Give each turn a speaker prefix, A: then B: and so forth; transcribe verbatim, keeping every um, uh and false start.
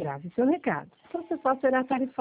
A: grave seu recado. Então, você só será tarifado